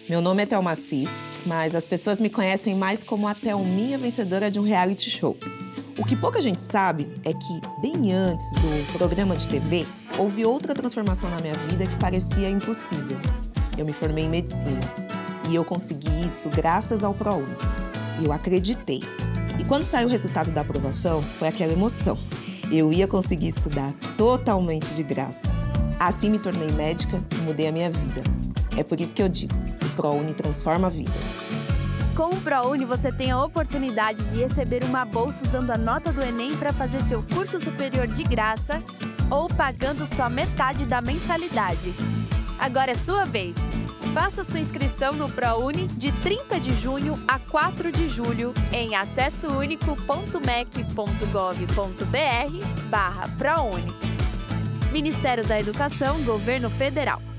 Meu nome é Thelma Assis, mas as pessoas me conhecem mais como a Thelminha vencedora de um reality show. O que pouca gente sabe é que, bem antes do programa de TV, houve outra transformação na minha vida que parecia impossível. Eu me formei em medicina e eu consegui isso graças ao ProUni. Eu acreditei. E quando saiu o resultado da aprovação, foi aquela emoção. Eu ia conseguir estudar totalmente de graça. Assim me tornei médica e mudei a minha vida. É por isso que eu digo, o ProUni transforma vidas. Com o ProUni, você tem a oportunidade de receber uma bolsa usando a nota do Enem para fazer seu curso superior de graça ou pagando só metade da mensalidade. Agora é sua vez! Faça sua inscrição no ProUni de 30 de junho a 4 de julho em acessounico.mec.gov.br/ProUni. Ministério da Educação, Governo Federal.